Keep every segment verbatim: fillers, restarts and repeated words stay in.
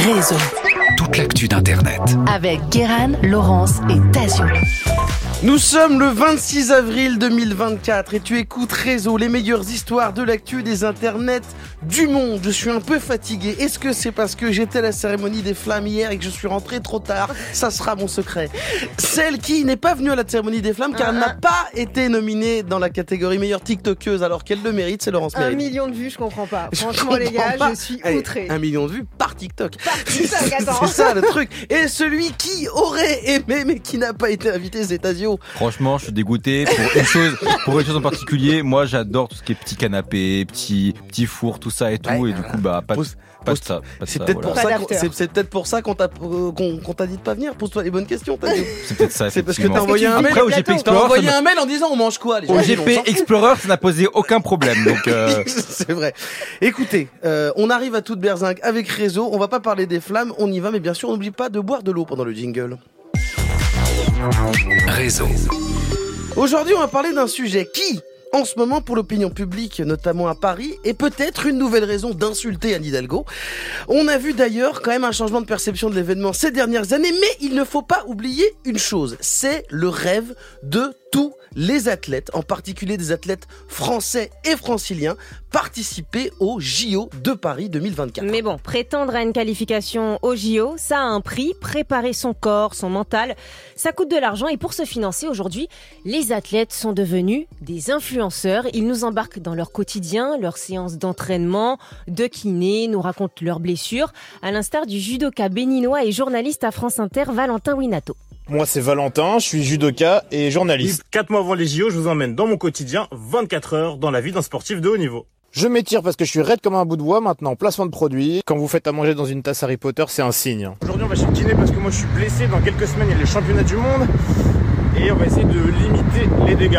Réseau. Toute l'actu d'Internet. Avec Guéran, Laurence et Tazio. Nous sommes le vingt-six avril deux mille vingt-quatre et tu écoutes Réseau, les meilleures histoires de l'actu des internets du monde. Je suis un peu fatigué. Est-ce que c'est parce que j'étais à la cérémonie des flammes hier et que je suis rentré trop tard? Ça sera mon secret. Celle qui n'est pas venue à la cérémonie des flammes car elle n'a pas été nominée dans la catégorie meilleure TikTokeuse alors qu'elle le mérite, c'est Laurence Mérite. Un million de vues, je comprends pas. Je Franchement comprends les gars, pas. je suis Allez, outrée. Un million de vues par TikTok. Par TikTok, attends. C'est ça le truc. Et celui qui aurait aimé mais qui n'a pas été invité, c'est Tazio. Franchement, je suis dégoûté pour une chose, pour une chose en particulier. Moi, j'adore tout ce qui est petit canapé, petit, petit four, tout ça et tout. Ouais, et du coup, bah, pas, de- pose- pas de pose- ça. Pas de C'est ça, peut-être voilà. pour Pas ça qu'on- d'after. c'est- c'est peut-être pour ça qu'on t'a euh, qu'on, qu'on t'a dit de pas venir. Pose-toi les bonnes questions, Tazio. C'est peut-être ça. C'est parce que effectivement. t'as envoyé un mail. Après, au G P T'as Explorer, envoyé ça un mail en disant on mange quoi les m'a- gens au G On P s'en fout. Explorer, ça n'a posé aucun problème. Donc, euh, C'est vrai. Écoutez, euh, on arrive à toute berzingue avec Réseau. On va pas parler des flammes, on y va, mais bien sûr, on n'oublie pas de boire de l'eau pendant le jingle. Réseau. Aujourd'hui, on va parler d'un sujet qui, en ce moment, pour l'opinion publique, notamment à Paris, est peut-être une nouvelle raison d'insulter Anne Hidalgo. On a vu d'ailleurs quand même un changement de perception de l'événement ces dernières années, mais il ne faut pas oublier une chose, c'est le rêve de tous les athlètes, en particulier des athlètes français et franciliens, participer aux J O de Paris deux mille vingt-quatre. Mais bon, prétendre à une qualification au J O, ça a un prix. Préparer son corps, son mental, ça coûte de l'argent. Et pour se financer aujourd'hui, les athlètes sont devenus des influenceurs. Ils nous embarquent dans leur quotidien, leurs séances d'entraînement, de kiné, nous racontent leurs blessures, à l'instar du judoka béninois et journaliste à France Inter, Valentin Winato. Moi c'est Valentin, je suis judoka et journaliste. Quatre mois avant les J O, je vous emmène dans mon quotidien, vingt-quatre heures dans la vie d'un sportif de haut niveau. Je m'étire parce que je suis raide comme un bout de bois maintenant, placement de produit. Quand vous faites à manger dans une tasse Harry Potter, c'est un signe. Aujourd'hui on va chez le kiné parce que moi je suis blessé, dans quelques semaines il y a les championnats du monde et on va essayer de limiter les dégâts.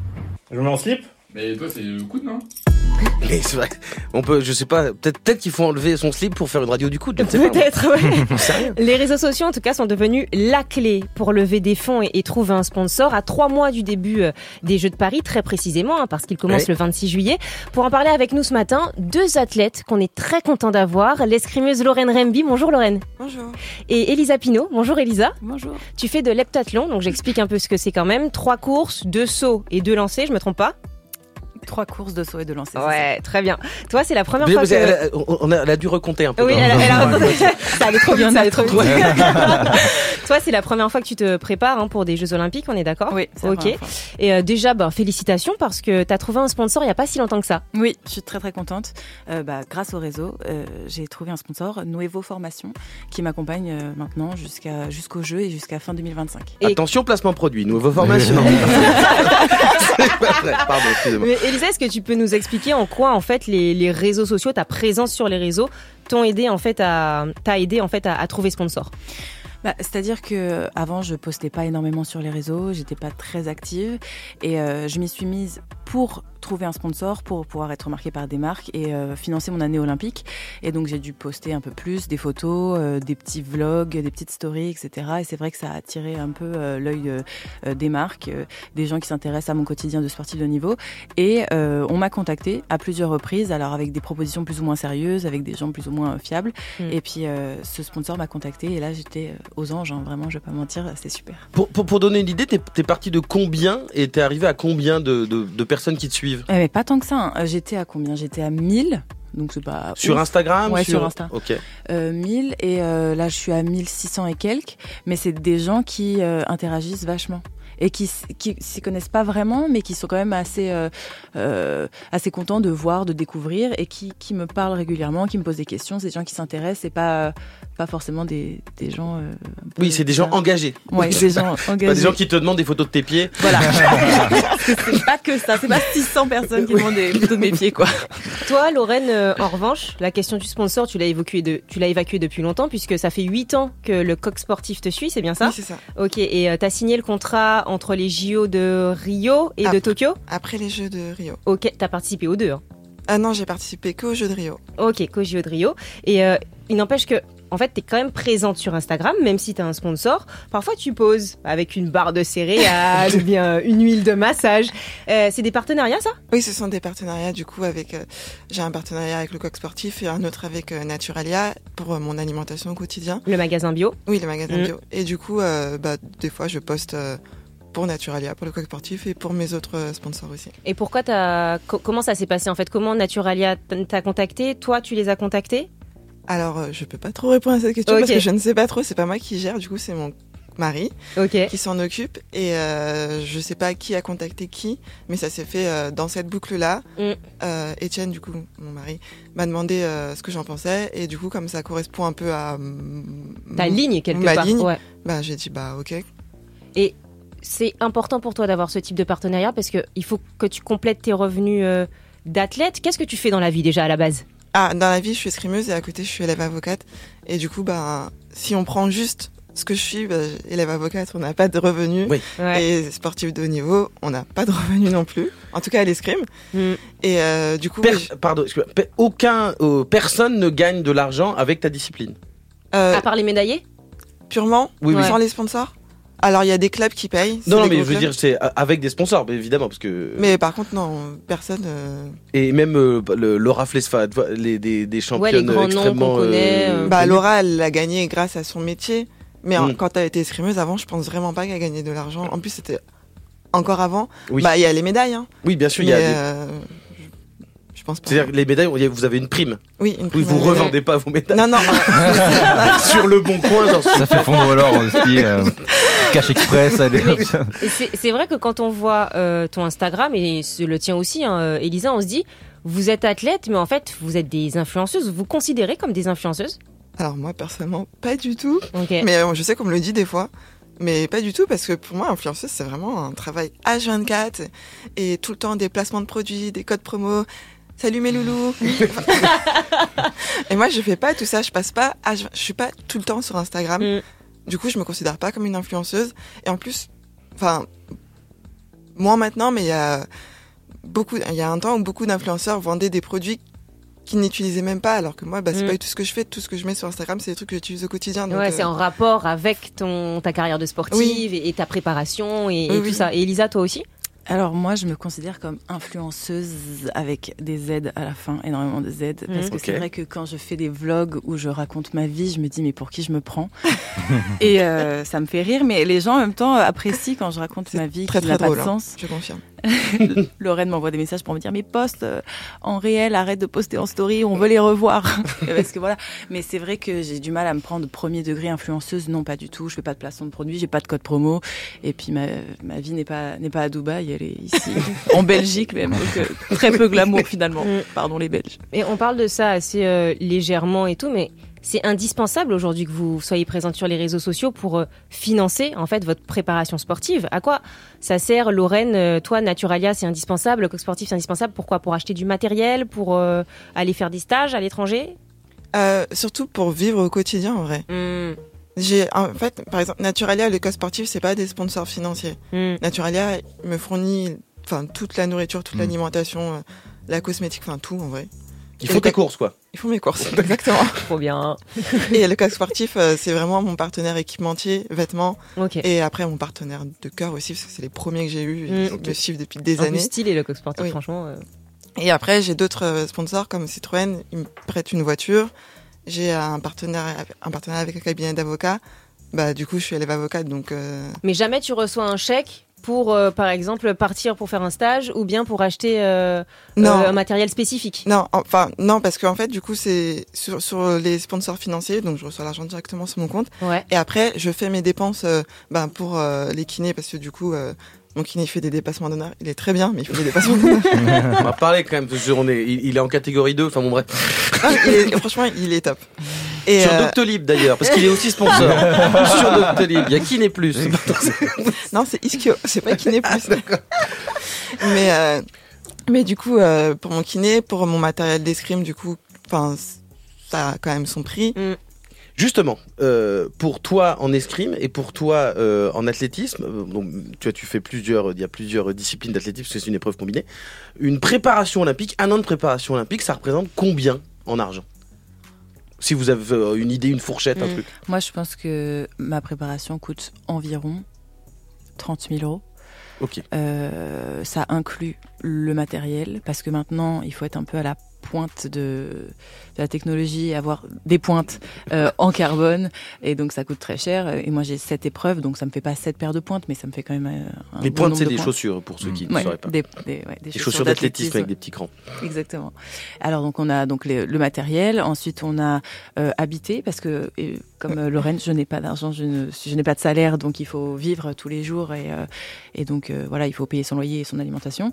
Je me mets en slip. Mais toi, c'est le coude, non? Mais c'est vrai, on peut, je sais pas, peut-être, peut-être qu'il faut enlever son slip pour faire une radio du coude, je ne sais pas. Peut-être, ouais. J'en sais rien. Les réseaux sociaux, en tout cas, sont devenus la clé pour lever des fonds et, et trouver un sponsor à trois mois du début euh, des Jeux de Paris, très précisément, hein, parce qu'ils commencent Ouais. le vingt-six juillet. Pour en parler avec nous ce matin, deux athlètes qu'on est très content d'avoir. L'escrimeuse Lorraine Remby, bonjour Lorraine. Bonjour. Et Elisa Pinault, bonjour Elisa. Bonjour. Tu fais de l'heptathlon, donc j'explique un peu ce que c'est quand même. Trois courses, deux sauts et deux lancers, je me trompe pas? Trois courses de saut et de lancer. Ouais, très bien. Toi, c'est la première Mais fois vous que... avez- elle a- on a, elle a dû recompter un peu. Oui, quand elle a, même. elle a raconté. Ça allait trop vite, ça allait trop vite. Ouais. Toi, c'est la première fois que tu te prépares hein, pour des Jeux Olympiques, on est d'accord? Oui, c'est la Ok. première fois. Et euh, déjà, bah, félicitations parce que tu as trouvé un sponsor il n'y a pas si longtemps que ça. Oui, je suis très très contente. Euh, bah, grâce au réseau, euh, j'ai trouvé un sponsor, Nuevo Formation, qui m'accompagne euh, maintenant jusqu'à jusqu'au jeu et jusqu'à fin deux mille vingt-cinq. Et- Attention, placement produit, nouveau formation. C'est pas vrai, pardon, excusez-moi. Mais Elisa, est-ce que tu peux nous expliquer en quoi en fait les, les réseaux sociaux, ta présence sur les réseaux, t'ont aidé en fait à t'a aidé en fait à, à trouver sponsor? Bah, c'est-à-dire que avant je postais pas énormément sur les réseaux, j'étais pas très active et euh, je m'y suis mise pour trouver un sponsor, pour pouvoir être remarquée par des marques et euh, financer mon année olympique. Et donc j'ai dû poster un peu plus, des photos, euh, des petits vlogs, des petites stories, et cetera. Et c'est vrai que ça a attiré un peu euh, l'œil euh, des marques, euh, des gens qui s'intéressent à mon quotidien de sportif de haut niveau. Et euh, on m'a contacté à plusieurs reprises, alors avec des propositions plus ou moins sérieuses, avec des gens plus ou moins fiables. Mm. Et puis euh, ce sponsor m'a contacté et là j'étais euh, aux anges, hein, vraiment, je vais pas mentir, c'était super. Pour, pour, pour donner une idée, t'es, t'es parti de combien et t'es arrivé à combien de, de, de personnes qui te suivent? Eh, mais pas tant que ça, hein. J'étais à combien? J'étais à mille, donc c'est pas Sur ouf. Instagram? Ouais, sur Insta. Ok. Euh, mille et euh, là je suis à mille six cents et quelques, mais c'est des gens qui euh, interagissent vachement et qui s- qui s'y connaissent pas vraiment, mais qui sont quand même assez euh, euh, assez contents de voir, de découvrir et qui qui me parlent régulièrement, qui me posent des questions. C'est des gens qui s'intéressent et pas pas forcément des des gens. Euh, un peu- Oui, c'est des gens engagés. Ouais, des gens engagés. Pas des gens qui te demandent des photos de tes pieds. Voilà. C'est pas que ça, c'est pas six cents personnes qui demandent des photos de mes pieds, quoi. Toi, Lorraine, euh, en revanche, la question du sponsor, tu l'as évacuée de, tu l'as évacuée depuis longtemps puisque ça fait huit ans que le coq sportif te suit, c'est bien ça? Oui, c'est ça. Ok, et euh, t'as signé le contrat entre les J O de Rio et Ah. de Tokyo? Après les Jeux de Rio. Ok, t'as participé aux deux. Hein. Ah non, j'ai participé qu'aux Jeux de Rio. Ok, qu'aux J O de Rio. Et euh, il n'empêche que en fait, t'es quand même présente sur Instagram, même si t'as un sponsor. Parfois, tu poses avec une barre de céréales ou bien une huile de massage. Euh, c'est des partenariats, ça? Oui, ce sont des partenariats. Du coup, avec euh, j'ai un partenariat avec le Coq Sportif et un autre avec euh, Naturalia pour euh, mon alimentation au quotidien. Le magasin bio? Oui, le magasin Mmh. bio. Et du coup, euh, bah, des fois, je poste euh, pour Naturalia, pour le Coq Sportif et pour mes autres euh, sponsors aussi. Et pourquoi t'as... co- comment ça s'est passé en fait? Comment Naturalia t'a contacté? Toi, tu les as contactés? Alors, euh, je peux pas trop répondre à cette question Ok. parce que je ne sais pas trop. C'est pas moi qui gère. Du coup, c'est mon mari Ok. qui s'en occupe et euh, je sais pas qui a contacté qui, mais ça s'est fait euh, dans cette boucle-là. Mm. Euh, Étienne, du coup, mon mari, m'a demandé euh, ce que j'en pensais et du coup, comme ça correspond un peu à mm, Ta ligne, quelque ma part. ligne, Ouais. bah j'ai dit bah ok. Et c'est important pour toi d'avoir ce type de partenariat parce qu'il faut que tu complètes tes revenus euh, d'athlète. Qu'est-ce que tu fais dans la vie déjà à la base? Ah, dans la vie, je suis escrimeuse et à côté, je suis élève avocate et du coup, bah si on prend juste ce que je suis, bah, élève avocate, on n'a pas de revenus. Oui. Ouais. Et sportif de haut niveau, on n'a pas de revenus non plus. En tout cas, à l'escrime. Mm. Et euh, du coup, Per- oui, Pardon, excuse-moi. Per- aucun, euh, personne ne gagne de l'argent avec ta discipline. euh, À part les médaillés? purement, Oui, oui. sans les sponsors. Alors, il y a des clubs qui payent. c'est Non, non, des mais gros je veux clubs. dire, c'est euh, avec des sponsors, mais évidemment, parce que. Mais par contre, non, personne. euh, Et même euh, le, Laura Flesfa, tu vois, les, des, des championnes grands noms extrêmement. qu'on connaît, euh, Bah, connues. Laura, elle l'a gagné grâce à son métier. Mais en- Mm. quand elle était escrimeuse avant, je pense vraiment pas qu'elle gagnait de l'argent. En plus, c'était encore avant. Oui. Bah, il y a les médailles. Hein. Oui, bien sûr, il Mais y a des. euh, je, je pense pas. C'est-à-dire que les médailles, vous avez une prime. Oui, une Oui, prime vous à- revendez pas vos médailles Non, non. sur le bon coin. Genre, Ça fait fondre l'or aussi. Euh, cash express. Allez, hop. Et c'est c'est vrai que quand on voit euh, ton Instagram, et c'est le tien aussi, hein, euh, Elisa, on se dit, vous êtes athlète, mais en fait, vous êtes des influenceuses. Vous vous considérez comme des influenceuses? Alors, moi, personnellement, pas du tout. Ok. Mais euh, je sais qu'on me le dit des fois. Mais pas du tout, parce que pour moi, influenceuse, c'est vraiment un travail H vingt-quatre et tout le temps des placements de produits, des codes promo. Salut mes loulous. Et moi, je fais pas tout ça. Je passe pas. H vingt, je suis pas tout le temps sur Instagram. Mm. Du coup, je me considère pas comme une influenceuse. Et en plus, enfin, moins maintenant, mais il y a beaucoup, il y a un temps où beaucoup d'influenceurs vendaient des produits qu'ils n'utilisaient même pas, alors que moi, bah, c'est Mm. pas du tout ce que je fais. Tout ce que je mets sur Instagram, c'est des trucs que j'utilise au quotidien. Donc, Ouais, euh, c'est en rapport avec ton, ta carrière de sportive Oui. et, et ta préparation et, et Oui, tout oui. ça. Et Elisa, toi aussi? Alors moi, je me considère comme influenceuse avec des Z à la fin, énormément de Z, parce Mmh. que Ok. c'est vrai que quand je fais des vlogs où je raconte ma vie, je me dis mais pour qui je me prends? Et euh, ça me fait rire, mais les gens en même temps apprécient quand je raconte ma vie, très qui très n'a pas drôle, de hein, sens. je confirme. Lorraine m'envoie des messages pour me dire mais poste euh, en réel, arrête de poster en story, on veut les revoir. Parce que voilà, mais c'est vrai que j'ai du mal à me prendre premier degré influenceuse, non pas du tout, je fais pas de placement de produit, j'ai pas de code promo et puis ma, ma vie n'est pas n'est pas à Dubaï, elle est ici en Belgique même, donc euh, très peu glamour finalement. Mm. Pardon les Belges. Et on parle de ça assez euh, légèrement et tout, mais c'est indispensable aujourd'hui que vous soyez présente sur les réseaux sociaux pour euh, financer en fait votre préparation sportive. À quoi ça sert, Lorraine? euh, Toi, Naturalia, c'est indispensable. Le Coq Sportif, c'est indispensable. Pourquoi? Pour acheter du matériel, pour euh, aller faire des stages à l'étranger? Euh, surtout pour vivre au quotidien, en vrai. Hmm, J'ai, en fait, par exemple, Naturalia, le Coq Sportif, c'est pas des sponsors financiers. hmm. Naturalia me fournit, enfin, toute la nourriture, toute Mm. l'alimentation, euh, la cosmétique, enfin, tout, en vrai. Il faut tes courses, quoi. Ils font mes courses, exactement. Trop bien. Et le Coq Sportif, euh, c'est vraiment mon partenaire équipementier, vêtements, Ok. et après mon partenaire de cœur aussi, parce que c'est les premiers que j'ai eus, Mm. ils me suivent depuis des Un peu années. stylé le Coq Sportif, Oui. franchement. euh. Et après, j'ai d'autres euh, sponsors comme Citroën, ils me prêtent une voiture. J'ai un partenaire, un partenaire avec un cabinet d'avocats. Bah, du coup, je suis élève avocate, donc. euh, Mais jamais tu reçois un chèque pour, euh, par exemple, partir pour faire un stage ou bien pour acheter euh, Non. euh, un matériel spécifique. Non, enfin, non, parce qu'en fait, du coup, c'est sur, sur les sponsors financiers, donc je reçois l'argent directement sur mon compte. Ouais. Et après, je fais mes dépenses euh, ben, pour euh, les kinés, parce que du coup, euh, mon kiné fait des dépassements d'honneur. Il est très bien, mais il fait des dépassements d'honneur. On va parler quand même, parce que on est, il, il est en catégorie deux, enfin bon bref. Ah, il est- franchement, il est top. Et, Sur euh, Doctolib d'ailleurs, parce qu'il est aussi sponsor. Sur Doctolib, il y a qui n'est plus. non, c'est Ischio, c'est pas kiné plus. mais, euh, mais du coup, euh, pour mon kiné, pour mon matériel d'escrime, du coup, enfin, ça a quand même son prix. Mm. Justement, euh, pour toi en escrime et pour toi euh, en athlétisme, euh, donc, tu vois, tu fais plusieurs, il y a plusieurs disciplines d'athlétisme parce que c'est une épreuve combinée. Une préparation olympique, un an de préparation olympique, ça représente combien en argent? Si vous avez euh, une idée, une fourchette, Mm. un truc. Moi, je pense que ma préparation coûte environ trente mille euros. Ok. Euh, ça inclut le matériel, parce que maintenant, il faut être un peu à la pointe de, de la technologie, avoir des pointes euh, en carbone, et donc ça coûte très cher. Et moi, j'ai sept épreuves, donc ça me fait pas sept paires de pointes, mais ça me fait quand même euh, un Les bon pointes, nombre c'est de des pointes. chaussures, pour ceux qui ne Ouais, sauraient pas. des, des, ouais, des Des chaussures d'athlétisme avec des petits crans. Exactement. Alors donc on a donc les- le matériel, ensuite on a euh, habité, parce que euh, comme euh, Lorraine, je n'ai pas d'argent, je, ne, je n'ai pas de salaire, donc il faut vivre tous les jours et, euh, et donc euh, voilà, il faut payer son loyer et son alimentation.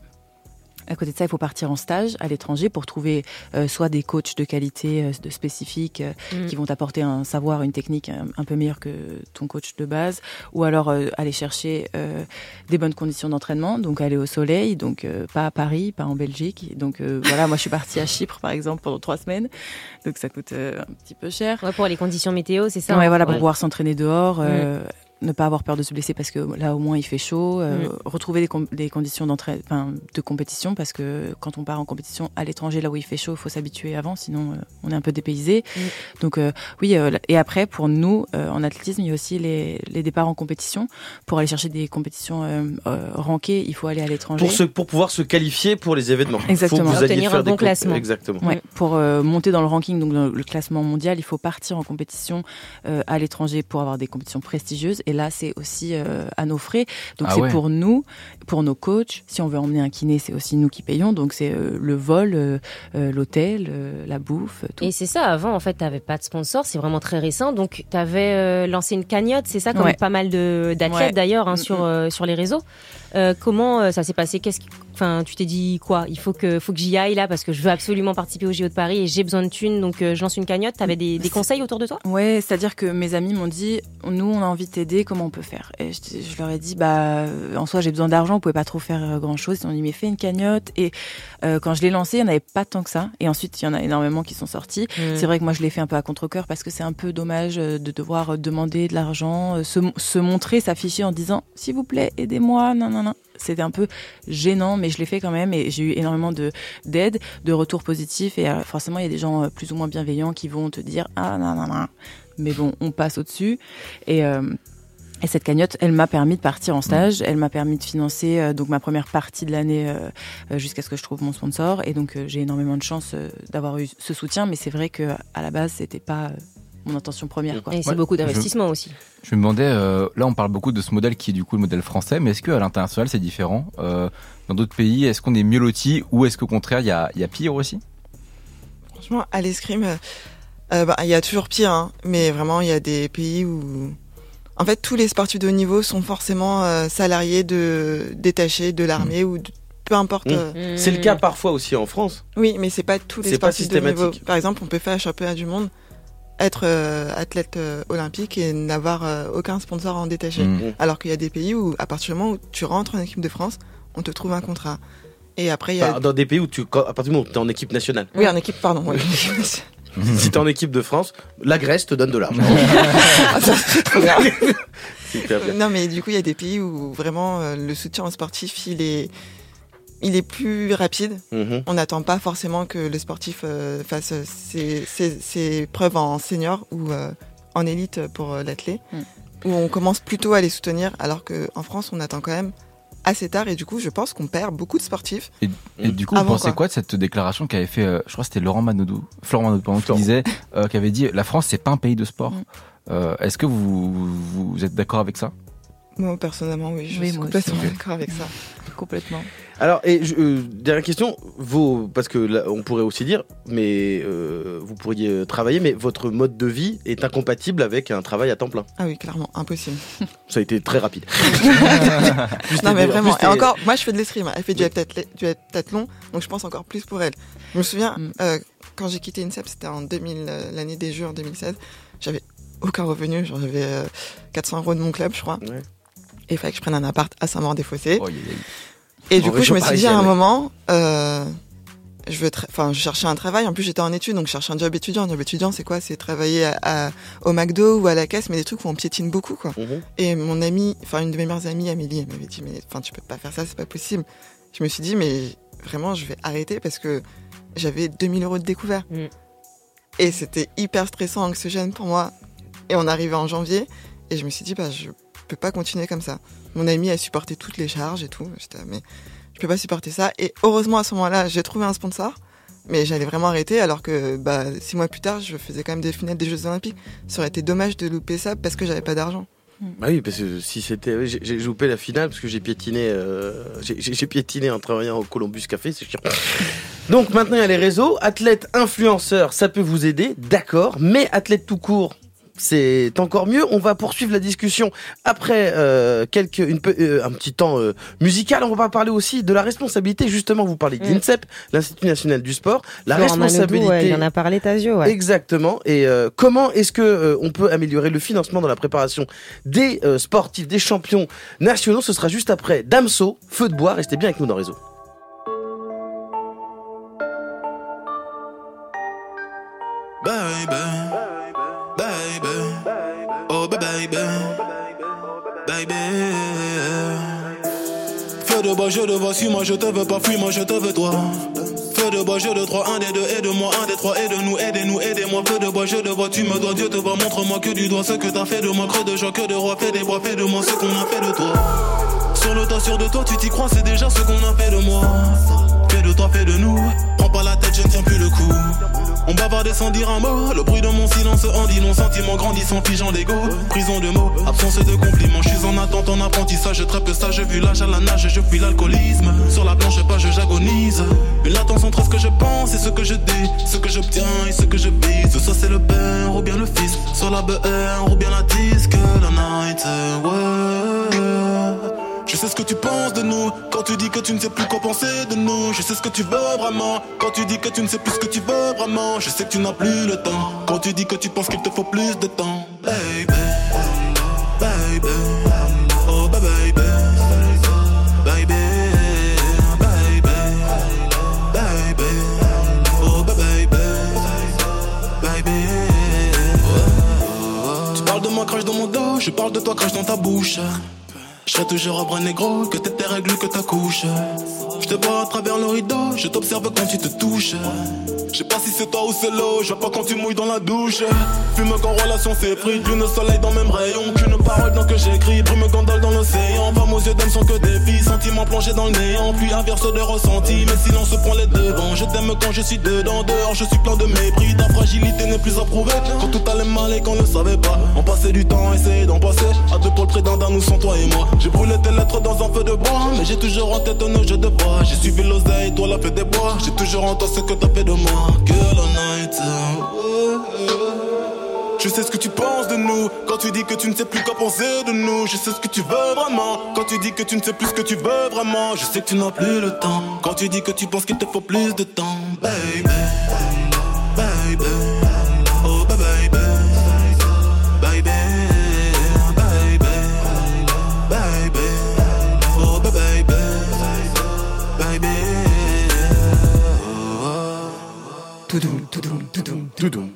À côté de ça, il faut partir en stage à l'étranger pour trouver euh, soit des coachs de qualité euh, de spécifiques euh, Mm. qui vont t'apporter un savoir, une technique un, un peu meilleure que ton coach de base, ou alors euh, aller chercher euh, des bonnes conditions d'entraînement, donc aller au soleil, donc euh, pas à Paris, pas en Belgique. Donc euh, voilà, moi je suis partie à Chypre par exemple pendant trois semaines, donc ça coûte euh, un petit peu cher. Ouais, pour les conditions météo, c'est ça Ouais, hein voilà, pour Ouais. pouvoir s'entraîner dehors. euh, Ne pas avoir peur de se blesser parce que là au moins il fait chaud, euh, Mm. retrouver des, com- des conditions d'entraîne, enfin, de compétition, parce que quand on part en compétition à l'étranger, là où il fait chaud, il faut s'habituer avant, sinon euh, on est un peu dépaysé. Mm. Donc euh, oui, euh, et après pour nous euh, en athlétisme, il y a aussi les, les départs en compétition. Pour aller chercher des compétitions euh, euh, rankées, il faut aller à l'étranger. Pour, se, pour pouvoir se qualifier pour les événements. Exactement. Faut que vous alliez Obtenir faire un des bon comp- classement. Exactement. Ouais, pour euh, monter dans le ranking, donc dans le classement mondial, il faut partir en compétition euh, à l'étranger pour avoir des compétitions prestigieuses. Et là, c'est aussi euh, à nos frais. Donc Ah c'est ouais. pour nous, pour nos coachs. Si on veut emmener un kiné, c'est aussi nous qui payons. Donc c'est euh, le vol, euh, euh, l'hôtel, euh, la bouffe, tout. Et c'est ça, avant, en fait, t'avais pas de sponsor, c'est vraiment très récent. Donc, t'avais euh, lancé une cagnotte, c'est ça, comme Ouais. pas mal de, d'athlètes Ouais. d'ailleurs, hein, Mm, sur, mm. euh, sur les réseaux. Euh, comment euh, ça s'est passé? Qu'est-ce qui... Enfin, tu t'es dit quoi? Il faut que, faut que j'y aille là, parce que je veux absolument participer au J O de Paris et j'ai besoin de thunes, donc euh, je lance une cagnotte. T'avais des, des conseils autour de toi? Ouais, c'est-à-dire que mes amis m'ont dit, nous, on a envie de t'aider, comment on peut faire? Et je, je leur ai dit, bah, euh, en soi, j'ai besoin d'argent, vous pouvez pas trop faire euh, grand-chose. Ils m'ont dit, mais fais une cagnotte. Et euh, quand je l'ai lancée, il n'y en avait pas tant que ça. Et ensuite, il y en a énormément qui sont sortis. Mm. C'est vrai que moi, je l'ai fait un peu à contre-cœur parce que c'est un peu dommage euh, de devoir euh, demander de l'argent, euh, se, se montrer, s'afficher en disant, s'il vous plaît, aidez-moi, non, non, non. C'était un peu gênant, mais je l'ai fait quand même et j'ai eu énormément de d'aide, de retours positifs et euh, forcément il y a des gens euh, plus ou moins bienveillants qui vont te dire ah non non non, mais bon on passe au-dessus et euh, et cette cagnotte, elle m'a permis de partir en stage, elle m'a permis de financer euh, donc ma première partie de l'année euh, euh, jusqu'à ce que je trouve mon sponsor et donc euh, j'ai énormément de chance euh, d'avoir eu ce soutien, mais c'est vrai que à la base c'était pas euh, mon intention première quoi. Et c'est Ouais, beaucoup je- d'investissement aussi. Je me demandais, euh, là on parle beaucoup de ce modèle qui est du coup le modèle français, mais est-ce qu'à l'international c'est différent euh, Dans d'autres pays, est-ce qu'on est mieux lotis ou est-ce qu'au contraire il y a, il y a pire aussi? Franchement, à l'escrime, euh, euh, bah, il y a toujours pire, hein, mais vraiment, il y a des pays où. En fait, tous les sportifs de haut niveau sont forcément euh, salariés de détachés de l'armée ou de- peu importe. Mmh. euh, C'est le cas parfois aussi en France. Oui, mais c'est pas tous les C'est pas sportifs de haut niveau. systématique. Par exemple, on peut faire un championnat du monde, être euh, athlète euh, olympique et n'avoir euh, aucun sponsor en détaché. Mmh. Alors qu'il y a des pays où, à partir du moment où tu rentres en équipe de France, on te trouve un contrat. Et après, il y a. Enfin, dans des pays où tu, quand- à partir du moment où tu es en équipe nationale. Oui, en équipe, pardon. oui. Si tu es en équipe de France, la Grèce te donne de l'argent. Ah, ça, c'est trop bien. C'est hyper bien. Non, mais du coup, il y a des pays où vraiment euh, le soutien au sportif, il est, il est plus rapide. Mhm. On n'attend pas forcément que le sportif euh, fasse ses, ses- ses preuves en senior ou euh, en élite pour euh, l'athlète, Mm. où on commence plutôt à les soutenir, alors qu'en France, on attend quand même assez tard. Et du coup, je pense qu'on perd beaucoup de sportifs. Et du coup, vous Avant, pensez quoi. quoi de cette déclaration qu'avait fait, euh, je crois que c'était Laurent Manodou, Florent Manodou, pardon, qui Florent. disait, euh, qui avait dit, la France c'est pas un pays de sport. Mm. Euh, Est-ce que vous, vous, vous êtes d'accord avec ça? Moi, personnellement, oui, je Oui, suis moi complètement aussi, ouais. d'accord avec ça. Complètement. Alors, et je- euh, dernière question, vos, parce que là, on pourrait aussi dire, mais euh, vous pourriez euh, travailler, mais votre mode de vie est incompatible avec un travail à temps plein. Ah oui, clairement, impossible. Ça a été très rapide. Non mais En vraiment, plus, t'es- et encore, moi je fais de l'escrime, elle fait du heptathlé- du heptathlon, donc je pense encore plus pour elle. Je me souviens, Mm. euh, quand j'ai quitté INSEP, c'était en deux mille, euh, l'année des Jeux en deux mille seize, j'avais aucun revenu, genre j'avais euh, quatre cents euros de mon club je crois, Ouais. et il fallait que je prenne un appart à Saint-Maur-des-Fossés, Oh, y- y- et En du coup je région me suis dit à un parisienne. moment, euh, je veux, tra- enfin je cherchais un travail, en plus j'étais en études, donc je cherchais un job étudiant, un job étudiant c'est quoi? C'est travailler à, à- au McDo ou à la caisse, mais des trucs où on piétine beaucoup quoi. Mhm. Et mon amie, enfin une de mes meilleures amies, Amélie, elle m'avait dit mais enfin tu peux pas faire ça, c'est pas possible. Je me suis dit mais vraiment je vais arrêter parce que j'avais deux mille euros de découvert. Mm. Et c'était hyper stressant, anxiogène pour moi. Et on arrivait en janvier et je me suis dit, bah, je peux pas continuer comme ça. Mon amie a supporté toutes les charges et tout. J'étais, mais je peux pas supporter ça. Et heureusement, à ce moment-là, j'ai trouvé un sponsor. Mais j'allais vraiment arrêter alors que bah, six mois plus tard, je faisais quand même des finales des Jeux Olympiques. Ça aurait été dommage de louper ça parce que j'avais pas d'argent. Bah oui, parce que si c'était, j'ai, j'ai loupé la finale parce que j'ai piétiné, euh, j'ai, j'ai piétiné en travaillant au Columbus Café, c'est chiant. Donc maintenant il y a les réseaux, athlète, influenceur, ça peut vous aider, d'accord, mais athlète tout court, c'est encore mieux. On va poursuivre la discussion après euh, quelques, une, euh, un petit temps euh, musical. On va parler aussi de la responsabilité. Justement, vous parlez de mmh. l'INSEP, l'Institut National du Sport. La Florent responsabilité. Manodou, ouais, il en a parlé, Tasio. Ouais. Exactement. Et euh, comment est-ce que euh, on peut améliorer le financement dans la préparation des euh, sportifs, des champions nationaux? Ce sera juste après Damso, Feu de bois. Restez bien avec nous dans Réseau. Baby. Baby, oh baby, baby. Feu de bois, je te vois, suis moi, je te veux pas, fuis moi, je te veux toi. Feu de bois, je de trois, un des deux, aide-moi, un des trois, aide-nous, aidez-nous, aidez-moi. Feu de bois, je te vois, tu me dois, Dieu te voit, montre-moi que du doigt ce que t'as fait de moi, creux de joie, que de roi, fais des bois, fais de moi ce qu'on a fait de toi. Sur le tas, sûr de toi, tu t'y crois, c'est déjà ce qu'on a fait de moi. Fais de toi, fais de nous, prends pas la tête, je ne tiens plus le coup. On bavardait sans dire un mot, le bruit de mon silence en dit non, sentiment grandissant, figeant d'ego, prison de mots, absence de compliments, je suis en attente, en apprentissage, très peu sage, vu l'âge à la nage, je fuis l'alcoolisme, sur la blanche page j'agonise, une latence entre ce que je pense et ce que je dis, ce que j'obtiens et ce que je vise, soit c'est le père ou bien le fils, soit la B R ou bien la disque, la night, ouais. Je sais ce que tu penses de nous, quand tu dis que tu ne sais plus quoi penser de nous. Je sais ce que tu veux vraiment, quand tu dis que tu ne sais plus ce que tu veux vraiment. Je sais que tu n'as plus le temps, quand tu dis que tu penses qu'il te faut plus de temps. Baby, baby, oh baby, baby, baby, baby, oh baby, baby. Tu parles de moi, crache dans mon dos, je parle de toi, crache dans ta bouche. Je serai toujours un bras négro, que t'es tes règles, que ta couche. Je te vois à travers le rideau, je t'observe quand tu te touches. Je sais pas si c'est toi ou c'est l'eau, je vois pas quand tu mouilles dans la douche. Fume quand relation s'effrite, lune au soleil dans le même rayon. Qu'une parole dans que j'écris, brume gondole dans l'océan. Femmes aux yeux d'âme sont que des filles, sentiments plongés dans le néant. Puis inverse de ressenti, mais silence prend les devants. Je t'aime quand je suis dedans, dehors je suis plein de mépris. Ta fragilité n'est plus approuvée, quand tout allait mal et qu'on ne savait pas. On passait du temps, essayer d'en passer, à deux pôles près d'un d'un, nous sans toi et moi. J'ai brûlé tes lettres dans un feu de bois, mais j'ai toujours en tête nos jeux de bois. J'ai suivi l'oseille, toi la fête des bois. J'ai toujours en toi ce que t'as fait de moi. Girl all night, je sais ce que tu penses de nous, quand tu dis que tu ne sais plus quoi penser de nous. Je sais ce que tu veux vraiment, quand tu dis que tu ne sais plus ce que tu veux vraiment. Je sais que tu n'as plus le temps, quand tu dis que tu penses qu'il te faut plus de temps. Baby, baby, oh baby, baby, baby, baby, oh baby, baby. Toudoum, toudoum, toudoum, toudoum.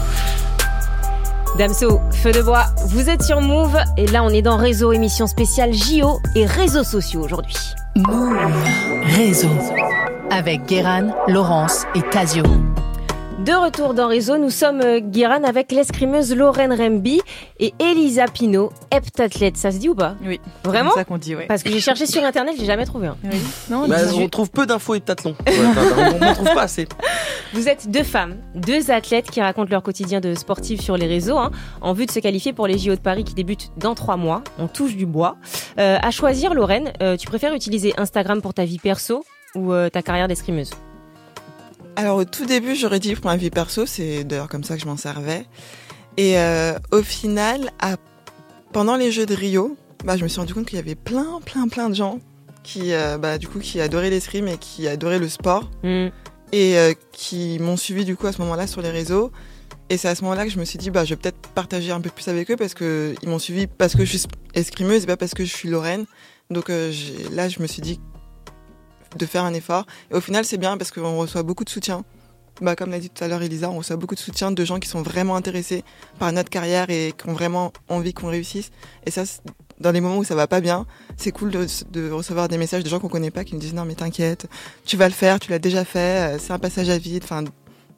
Damso, Feu de bois, vous êtes sur Move et là on est dans Réseau, émission spéciale J O et réseaux sociaux aujourd'hui. Move Réseau avec Guéran, Laurence et Tasio. De retour dans Réseau, nous sommes euh, Guéran avec l'escrimeuse Lorraine Remby et Elisa Pinault, heptathlète. Ça se dit ou pas? Oui. Vraiment? C'est ça qu'on dit, ouais. Parce que j'ai cherché sur internet, j'ai jamais trouvé un. Oui. Non, Bah, dis- on trouve peu d'infos heptathlon. Ouais, on n'en trouve pas assez. Vous êtes deux femmes, deux athlètes qui racontent leur quotidien de sportifs sur les réseaux, hein, en vue de se qualifier pour les J O de Paris qui débutent dans trois mois. On touche du bois. Euh, à choisir, Lorraine, euh, tu préfères utiliser Instagram pour ta vie perso ou euh, ta carrière d'escrimeuse? Alors au tout début, j'aurais dit pour ma vie perso, c'est d'ailleurs comme ça que je m'en servais. Et euh, au final, à, pendant les Jeux de Rio, bah, je me suis rendu compte qu'il y avait plein, plein, plein de gens qui, euh, bah, du coup, qui adoraient l'escrime et qui adoraient le sport mmh. et euh, qui m'ont suivi du coup à ce moment-là sur les réseaux. Et c'est à ce moment-là que je me suis dit, bah, je vais peut-être partager un peu plus avec eux parce que ils m'ont suivi parce que je suis escrimeuse et pas parce que je suis Lorraine. Donc euh, j'ai, là, je me suis dit de faire un effort. Et au final, c'est bien parce qu'on reçoit beaucoup de soutien. Bah, comme l'a dit tout à l'heure Elisa, on reçoit beaucoup de soutien de gens qui sont vraiment intéressés par notre carrière et qui ont vraiment envie qu'on réussisse. Et ça, dans les moments où ça va pas bien, c'est cool de, de recevoir des messages de gens qu'on connaît pas qui nous disent non mais t'inquiète, tu vas le faire, tu l'as déjà fait, c'est un passage à vide. Enfin,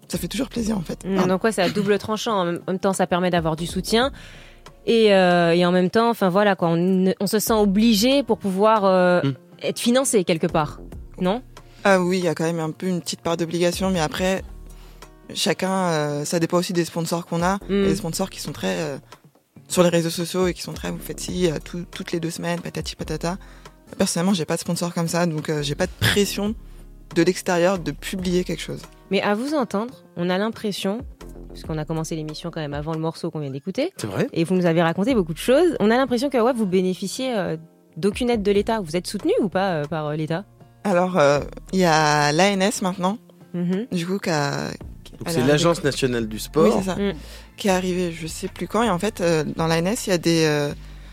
ça fait toujours plaisir en fait. Mmh, donc ouais, c'est à double tranchant. En même temps, ça permet d'avoir du soutien. Et, euh, et en même temps, enfin voilà quoi, on, on se sent obligé pour pouvoir euh, mmh. être financé quelque part, non ? Ah oui, il y a quand même un peu une petite part d'obligation, mais après, chacun, euh, ça dépend aussi des sponsors qu'on a. Il mmh. y a des sponsors qui sont très euh, sur les réseaux sociaux et qui sont très, vous faites ci, euh, tout, toutes les deux semaines, patati patata. Personnellement, j'ai pas de sponsor comme ça, donc euh, j'ai pas de pression de l'extérieur de publier quelque chose. Mais à vous entendre, on a l'impression, puisqu'on a commencé l'émission quand même avant le morceau qu'on vient d'écouter, c'est vrai, et vous nous avez raconté beaucoup de choses, on a l'impression que ouais, vous bénéficiez euh, d'aucune aide de l'État. Vous êtes soutenu ou pas euh, par euh, l'État ? Alors, il euh, y a l'A N S maintenant, mm-hmm. du coup, qui a... Donc c'est l'Agence nationale du sport. Oui, c'est ça. Mm. Qui est arrivée, je sais plus quand. Et en fait, euh, dans l'A N S, il y a des, euh,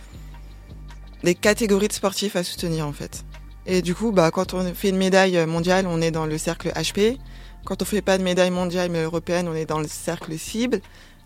des catégories de sportifs à soutenir, en fait. Et du coup, bah, quand on fait une médaille mondiale, on est dans le cercle H P. Quand on fait pas de médaille mondiale, mais européenne, on est dans le cercle cible.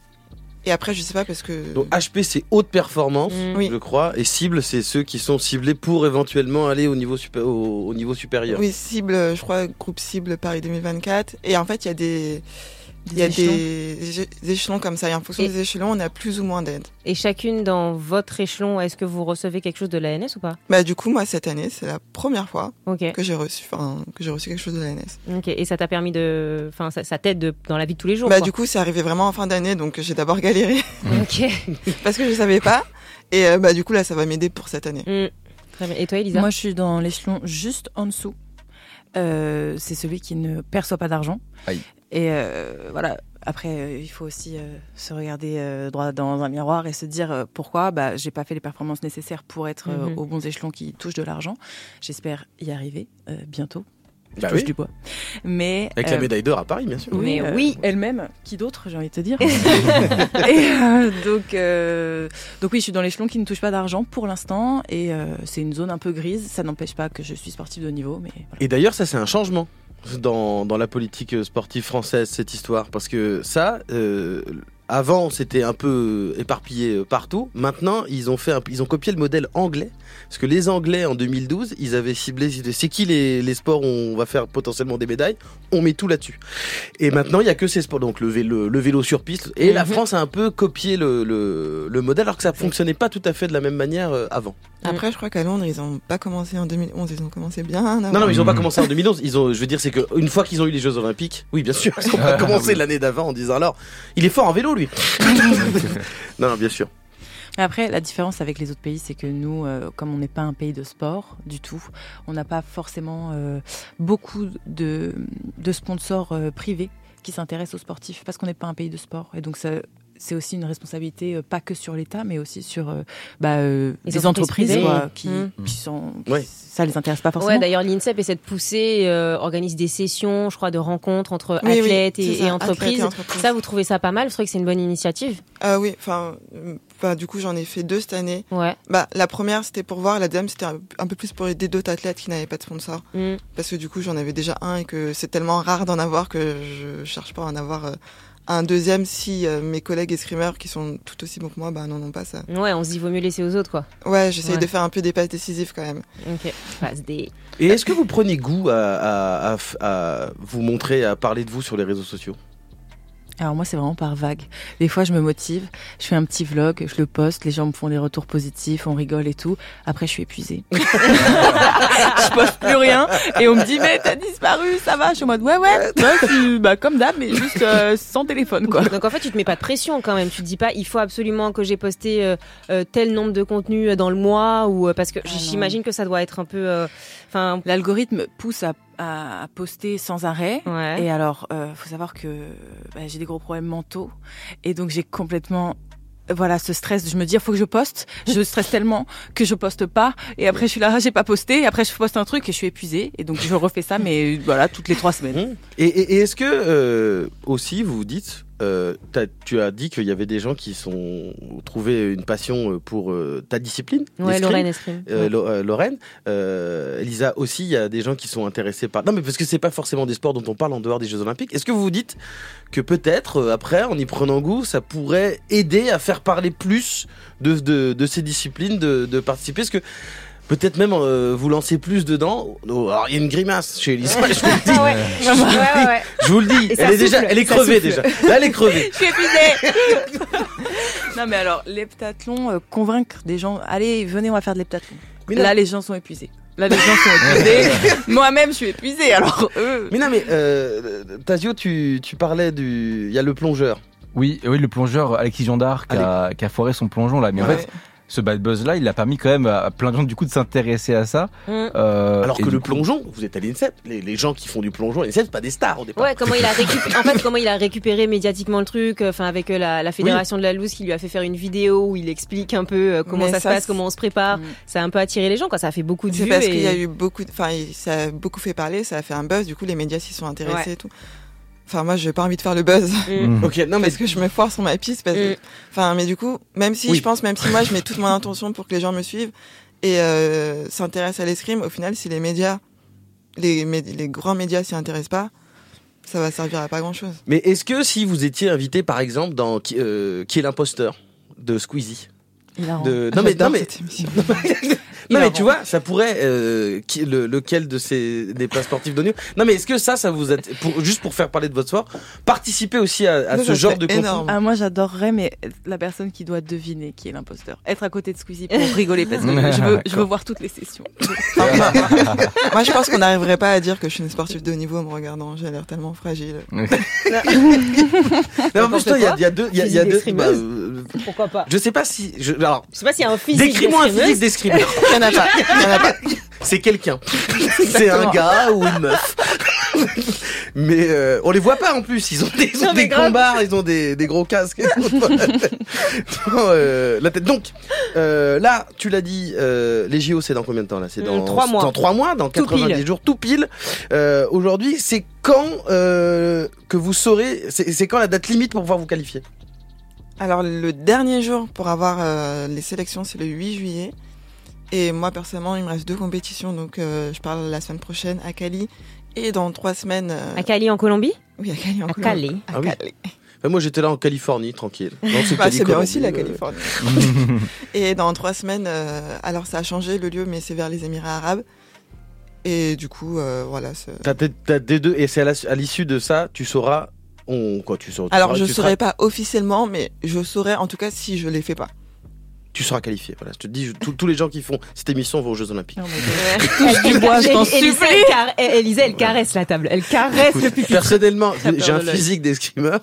Et après, je sais pas parce que... Donc H P, c'est haute performance, mmh. je crois. Et cible, c'est ceux qui sont ciblés pour éventuellement aller au niveau, supé- au, au niveau supérieur. Oui, cible, je crois, groupe cible Paris deux mille vingt-quatre. Et en fait, il y a des... Il y a échelons. Des, des échelons comme ça. Et en fonction et des échelons, on a plus ou moins d'aide. Et chacune dans votre échelon, est-ce que vous recevez quelque chose de l'A N S ou pas ? Bah du coup, moi, cette année, c'est la première fois okay. que j'ai reçu, enfin, que j'ai reçu quelque chose de l'A N S. Ok. Et ça t'a permis de, enfin, ça, ça t'aide de, dans la vie de tous les jours. Bah quoi. Du coup, c'est arrivé vraiment en fin d'année, donc j'ai d'abord galéré. Ok. Parce que je savais pas. Et euh, bah du coup là, ça va m'aider pour cette année. Mmh. Très bien. Et toi, Elisa ? Moi, je suis dans l'échelon juste en dessous. Euh, c'est celui qui ne perçoit pas d'argent. Aïe. Et euh, voilà. Après, euh, il faut aussi euh, se regarder euh, droit dans un miroir et se dire euh, pourquoi bah, j'ai pas fait les performances nécessaires pour être euh, mm-hmm. aux bons échelons qui touchent de l'argent. J'espère y arriver euh, bientôt. Je bah touche oui. du bois. Mais, avec euh, la médaille d'or à Paris, bien sûr. Oui, Mais euh, oui. Elle-même. Qui d'autre, j'ai envie de te dire. et, euh, donc, euh, donc oui, je suis dans l'échelon qui ne touche pas d'argent pour l'instant. Et euh, c'est une zone un peu grise. Ça n'empêche pas que je suis sportive de haut niveau. Mais voilà. Et d'ailleurs, ça, c'est un changement dans, dans la politique sportive française, cette histoire. Parce que ça... Euh, Avant, c'était un peu éparpillé partout. Maintenant, ils ont fait, un, ils ont copié le modèle anglais. Parce que les Anglais, en deux mille douze, ils avaient ciblé, c'est qui les, les sports où on va faire potentiellement des médailles. On met tout là-dessus. Et maintenant, il y a que ces sports. Donc, le vélo, le vélo sur piste. Et mm-hmm. la France a un peu copié le, le, le modèle, alors que ça fonctionnait pas tout à fait de la même manière avant. Après, je crois qu'à Londres, ils ont pas commencé en deux mille onze, ils ont commencé bien avant. Non, non, mais ils ont pas commencé en deux mille onze. Ils ont, je veux dire, c'est qu'une fois qu'ils ont eu les Jeux Olympiques, oui, bien sûr, ils ont pas commencé l'année d'avant en disant alors, il est fort en vélo, lui. Non, non, bien sûr. Après, la différence avec les autres pays, c'est que nous, euh, comme on n'est pas un pays de sport du tout, on n'a pas forcément euh, beaucoup de, de sponsors euh, privés qui s'intéressent aux sportifs, parce qu'on n'est pas un pays de sport. Et donc, ça, c'est aussi une responsabilité, euh, pas que sur l'État, mais aussi sur euh, bah, euh, les entreprises, entreprises quoi, qui, mmh. qui sont... Qui, ouais. Ça les intéresse pas forcément. Ouais, d'ailleurs, l'INSEP essaie de pousser, euh, organise des sessions, je crois, de rencontres entre oui, athlètes, oui, et, et entreprises. athlètes et entreprises. Ça, vous trouvez ça pas mal ? Vous trouvez que c'est une bonne initiative ? Ah euh, oui, enfin, bah, du coup, j'en ai fait deux cette année. Ouais. Bah, la première, c'était pour voir, la deuxième, c'était un, un peu plus pour aider d'autres athlètes qui n'avaient pas de sponsor. Mm. Parce que du coup, j'en avais déjà un et que c'est tellement rare d'en avoir que je cherche pas à en avoir... Euh, un deuxième si euh, mes collègues escrimeurs qui sont tout aussi bons que moi bah n'en ont pas ça. Ouais, on se dit vaut mieux laisser aux autres quoi. Ouais, j'essaye ouais. de faire un peu des passes décisives quand même. Ok, passe des... Et est-ce que vous prenez goût à, à, à, à vous montrer, à parler de vous sur les réseaux sociaux ? Alors moi, c'est vraiment par vague. Des fois, je me motive, je fais un petit vlog, je le poste, les gens me font des retours positifs, on rigole et tout. Après, je suis épuisée. Je poste plus rien et on me dit mais t'as disparu, ça va ? Je suis en mode ouais ouais, bah, tu, bah comme d'hab, mais juste euh, sans téléphone quoi. Donc en fait, tu te mets pas de pression quand même. Tu te dis pas il faut absolument que j'ai posté euh, euh, tel nombre de contenus dans le mois ou euh, parce que ah, j'imagine que ça doit être un peu. Enfin, euh, l'algorithme pousse à à poster sans arrêt. Ouais. Et alors, euh, faut savoir que bah, j'ai des gros problèmes mentaux. Et donc, j'ai complètement... Voilà, ce stress, je me dis, il faut que je poste. Je stresse tellement que je poste pas. Et après, je suis là, j'ai pas posté. Et après, je poste un truc et je suis épuisée. Et donc, je refais ça, mais voilà, toutes les trois semaines. Et, et, et est-ce que, euh, aussi, vous vous dites... Euh, tu as dit qu'il y avait des gens qui sont trouvé une passion pour euh, ta discipline. Ouais, Lorraine Escrime. Euh, ouais. Lorraine, euh, Elisa aussi, il y a des gens qui sont intéressés par. Non, mais parce que c'est pas forcément des sports dont on parle en dehors des Jeux Olympiques. Est-ce que vous vous dites que peut-être euh, après, en y prenant goût, ça pourrait aider à faire parler plus de de, de ces disciplines, de, de participer, parce que peut-être même euh, vous lancer plus dedans. Oh, alors il y a une grimace chez Elisa, je vous le dis. Ah ouais. Je, vous le Ouais, dis. ouais. Je vous le dis. Et ça Elle est souffle, déjà, elle est ça crevée souffle. déjà. Là, elle est crevée. Je suis épuisée. Non mais alors, l'heptathlon, euh, convaincre des gens, allez, venez, on va faire de l'heptathlon. Mais non. Là, les gens sont épuisés. Là, les gens sont épuisés. Moi-même, je suis épuisée, alors eux... Mais non, mais euh, Tasio, tu, tu parlais du. Il y a le plongeur. Oui, oui, le plongeur Alexis Gendard qui a, qui a foiré son plongeon là. Mais Ouais. en fait, ce bad buzz là, il a permis quand même à plein de gens du coup de s'intéresser à ça. Mm. Euh, Alors et que du le coup- plongeon, vous êtes à l'INSEP. Les, les gens qui font du plongeon à l'INSEP, c'est pas des stars au départ. Ouais, comment il a récupéré, en fait, comment il a récupéré médiatiquement le truc, enfin, avec euh, la, la fédération de la loose qui lui a fait faire une vidéo où il explique un peu euh, comment Mais ça, ça, se passe, c'est- comment on se prépare. Mm. Ça a un peu attiré les gens, quoi. Ça a fait beaucoup de C'est vues. parce et- qu'il y a eu beaucoup, de- enfin, il- ça a beaucoup fait parler, ça a fait un buzz. Du coup, les médias s'y sont intéressés Ouais. et tout. Enfin, moi, j'ai pas envie de faire le buzz. Mm. Ok, non, mais Parce que je me foire sur ma piste. Parce que, Mm. enfin, mais du coup, même si Oui. je pense, même si moi, je mets toute mon intention pour que les gens me suivent et euh, s'intéressent à l'escrime, au final, si les médias, les, mé- les grands médias s'y intéressent pas, ça va servir à pas grand chose. Mais est-ce que si vous étiez invité, par exemple, dans qui, euh, qui est l'imposteur de Squeezie Il a de... Non mais non J'adore mais cette émission. non Il mais en tu vois, ça pourrait euh, qui, le, lequel de ces des plats sportifs de New. Non mais est-ce que ça, ça vous a pour juste pour faire parler de votre sport, participer aussi à, à Ça, ce ça genre serait de contenu. énorme. Ah, moi, j'adorerais, mais la personne qui doit deviner qui est l'imposteur. Être à côté de Squeezie pour rigoler, parce que je veux, je veux voir toutes les sessions. Moi, je pense qu'on n'arriverait pas à dire que je suis une sportive de haut niveau en me regardant. J'ai l'air tellement fragile. Non, en plus toi, il y a, il y a deux, il y a, il y a deux. Physique bah, d'escrimeuse. euh, Pourquoi pas? je sais pas si. Je, alors, Je sais pas s'il y a un physique. décris-moi un d'escrimeuse. physique d'escrimeur. Il y en a pas. Il y en a pas. C'est quelqu'un. C'est un gars ou une meuf. Mais euh, on les voit pas en plus. Ils ont des, ils ont Non, mais des grave. combards, ils ont des, des gros casques. Dans, euh, la tête. Donc euh, là, tu l'as dit, euh, les J O, c'est dans combien de temps là? C'est dans Mm, trois mois. Dans trois mois, dans Tout quatre-vingt-dix pile. jours, tout pile. Euh, Aujourd'hui, c'est quand euh, que vous saurez? C'est c'est quand la date limite pour pouvoir vous qualifier? Alors, le dernier jour pour avoir euh, les sélections, c'est le huit juillet. Et moi, personnellement, il me reste deux compétitions. Donc, euh, je parle la semaine prochaine à Cali. Et dans trois semaines... euh, À Cali en Colombie? Oui, à Cali, en À Colombie. Calais. À Ah oui. Cali. Ben, moi, j'étais là en Californie, tranquille. Non, Bah, Cali, c'est bien Colombie, aussi la euh, Californie. Et dans trois semaines, euh, alors ça a changé le lieu, mais c'est vers les Émirats arabes. Et du coup, euh, voilà. c'est- T'as peut-être- t'as des deux, et c'est à la- à l'issue de ça, tu sauras. On, quoi, tu sauras. tu Alors, sauras- je tu ne saurais seras- pas officiellement, mais je saurais en tout cas si je les fais pas. Tu seras qualifié. Voilà, je te dis, je- tous- tous les gens qui font cette émission vont aux Jeux Olympiques. Non, mais Elle- du bois, je t'en Élisa, supplie. elle car- Élisa, elle caresse la table. Elle caresse le pupitre. Personnellement, Très peur j'ai un de l'œil. physique d'escrimeur.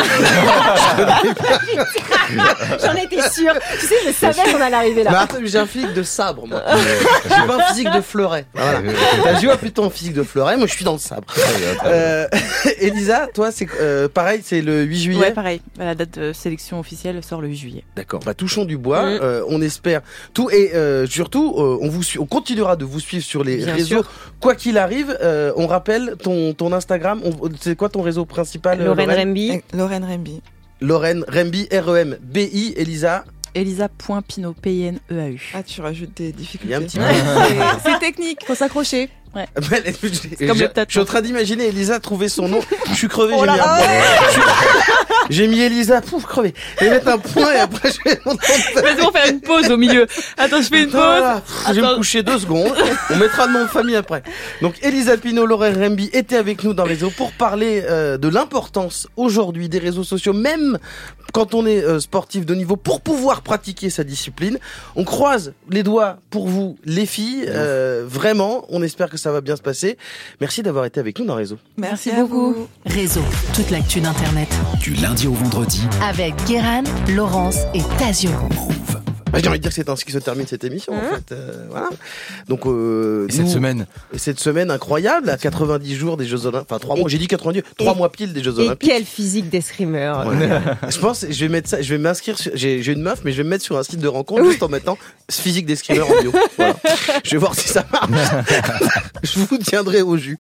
J'en étais sûre. Tu sais, je savais qu'on allait arriver Mais là. attends, j'ai un physique de sabre, moi. J'ai pas un physique de fleuret. Voilà. T'as joué plutôt un physique de fleuret, moi je suis dans le sabre. Euh, Elisa, toi, c'est euh, pareil, c'est le huit juillet. Ouais, pareil. La date de sélection officielle sort le huit juillet. D'accord. Bah, touchons du bois. Mm. Euh, on espère tout et euh, surtout, euh, on vous suit, on continuera de vous suivre sur les Bien réseaux. sûr. Quoi qu'il arrive, euh, on rappelle ton ton Instagram. On- C'est quoi ton réseau principal? euh, Lorraine Remby. Avec Lorraine Remby. Lorraine Remby, R E M B I. Elisa. Elisa.Pinot, P I N E A U. Ah, tu rajoutes des Il y difficultés. a un petit. C'est c'est technique, faut s'accrocher. Ouais. Mais elle- je, comme je- le ptaton. je suis en train d'imaginer Elisa trouver son nom. Je suis crevé, Oh j'ai là mis un là. point. Je suis- J'ai mis Elisa, pouf, crevé. Je vais mettre un point et après je vais Vas-y, on fait une pause au milieu. Attends, je fais une pause. Voilà. Je vais me Attends. coucher deux secondes. On mettra le nom de famille après. Donc Elisa Pinot, Lorraine Remby étaient avec nous dans les réseaux pour parler euh, de l'importance aujourd'hui des réseaux sociaux, même quand on est euh, sportif de niveau, pour pouvoir pratiquer sa discipline. On croise les doigts pour vous, les filles. Euh, vraiment, on espère que ça va bien se passer. Merci d'avoir été avec nous dans les réseaux. Merci, Merci à beaucoup. vous. Réseau, toute l'actu d'Internet. Du lundi au vendredi. Avec Guéran, Laurence et Tasio. Move. Bah, j'ai envie de dire que c'est ainsi que se termine cette émission, en fait. Euh, voilà. Donc, euh, Et cette nous- semaine, et cette semaine incroyable, à quatre-vingt-dix jours des Jeux Olympiques. Enfin, trois mois. J'ai dit quatre-vingt-dix, trois mois pile des Jeux Et Olympiques. quel physique d'escrimeur. Ouais. Je pense, je vais mettre ça, je vais m'inscrire sur, j'ai, j'ai une meuf, mais je vais me mettre sur un site de rencontre juste en mettant physique d'escrimeur en bio. Voilà. Je vais voir si ça marche. Je vous tiendrai au jus.